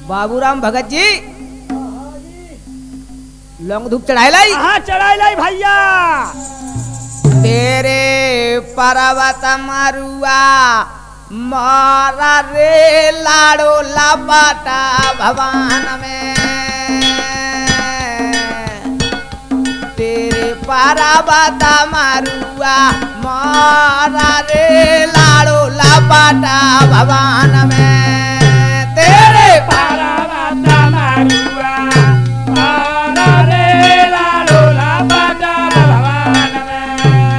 बाबूराम भगत जी लौंग धूप चढ़ाए लाई। हाँ चढ़ाई लाई भैया। तेरे पर्वत मरुआ मारा रे लाड़ो लपटा भवन में। तेरे पर्वत मरुआ मारा रे लाड़ो लपटा भवन में। तेरे पर्वत मरुआ मारा रे लाड़ो लपटा भवन में।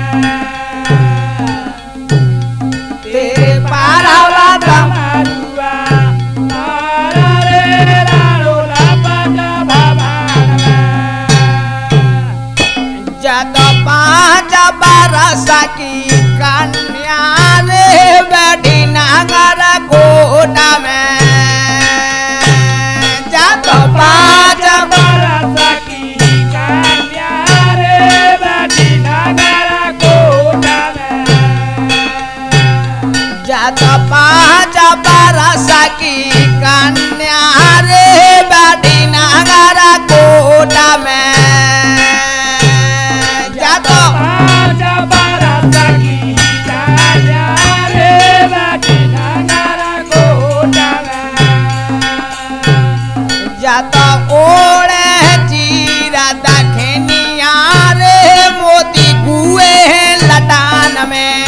तेरे पर्वत मरुआ मारा रे लाड़ो लपटा भवन में। जब 5 बरस की कन्या रे बैठी नगर कोट में। जब 5 बरस की कन्या रे बैठी नगर कोट में। जब 5 बरस की कन्या रे बैठी नगर कोट में। जब 5 बरस की कन्या रे बैठी नगर कोट में। जत ओढ़े चीरा दखनिया रे मोती कुए लटान में।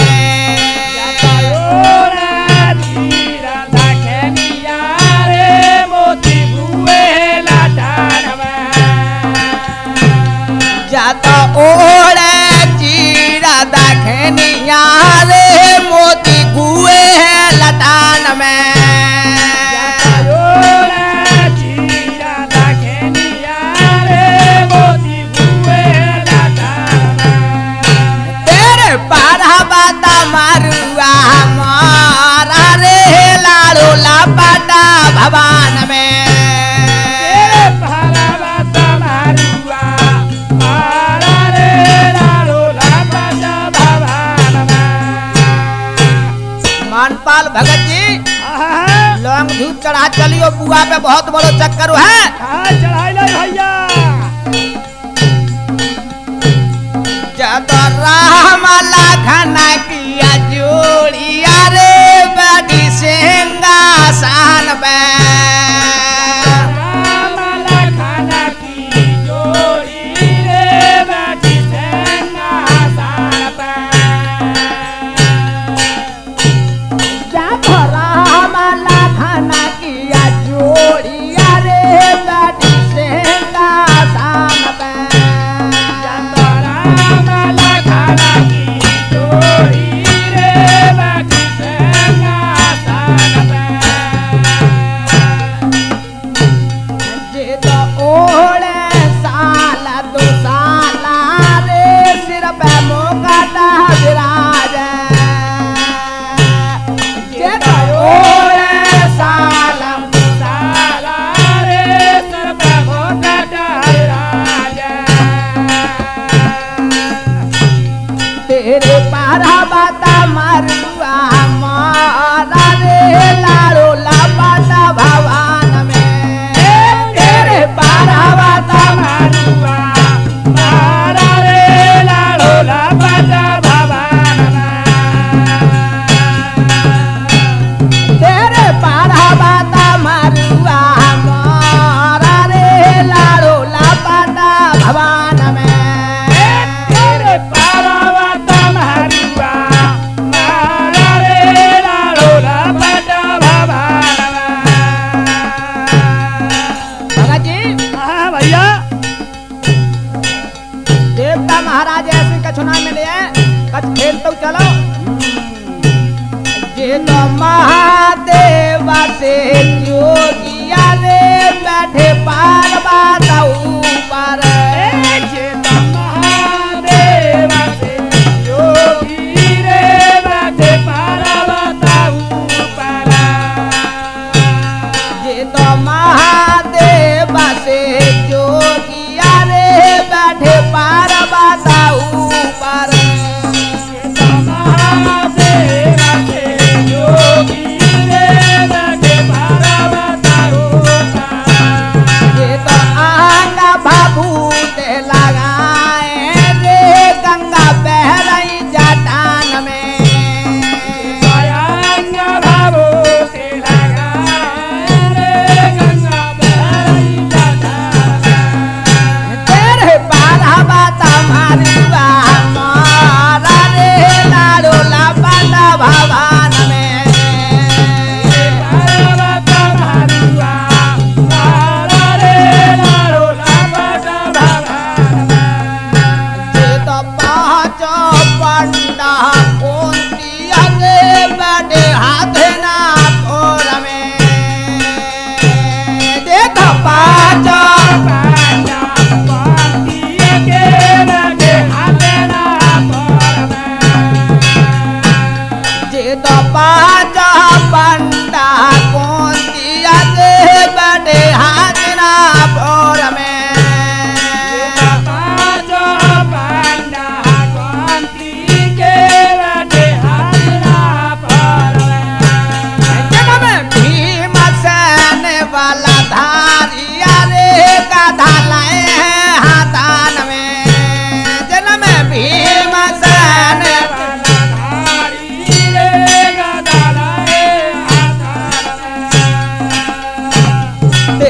जत ओढ़े चीरा दखनिया रे मोती कुए लटान में। तेरे पर्वत मरुआ मारा रे लाड़ो लपटा भवन में। मानपाल भगत जी लौंग धूप चढ़ा चलियो बुआ पे बहुत बड़ो चक्कर है। चढ़ाई लाई भैया। जब राम लखन किया जोड़िया रे बड़ी सिंहासन पे। जब राम लखन किया जोड़िया रे बड़ी सिंहासन पे। जे तो ओढ़े साल 2 साल रे सिर पे मुकुट विराजे। जे तो ओढ़े साल 2 साल रे सिर पे मुकुट विराजे। तेरे पर्वत मरुआ मारा रे लाड़ो लपटा भवन में। तेरे पर्वत मरुआ मारा रे लाड़ो लपटा भवन में। तेरे पर्वत मरुआ मारा रे लाड़ो लपटा भवन में। तेरे पर्वत मरुआ मारा रे लाड़ो लपटा भवन में। भगत जी हाँ भैया। देवता महाराज ऐसे कछुना में ले कछ खेल तो चलो। जे तो महादेव से जोगिया रे बैठे पर्वत ऊपर। महादेव से योगी रे बैठे पर्वत ऊपर। जे तो महादेव से जोगिया रे बैठे पर्वत ऊपर। महादेव से योगी रे बैठे पर्वत ऊपर।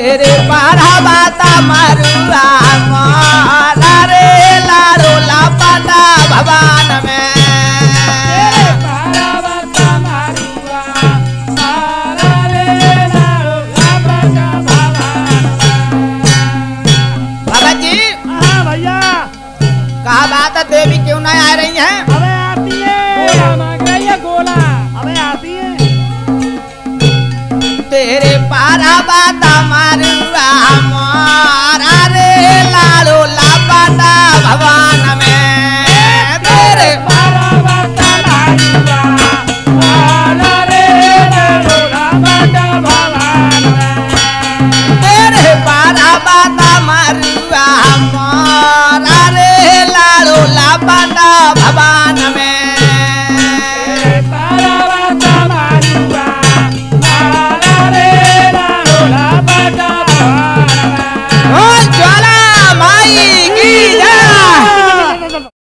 तेरे पारा बाता मरुआ मारा रे लारो लापाटा भवन में तेरे पारावता मारुआ मारा रे लारो लापटा भगवान। भगत जी हाँ भैया कहा बात है देवी क्यों नहीं आ रही हैं? अबे आती है गोला मांग रही है गोला। अबे आती है तेरे पारा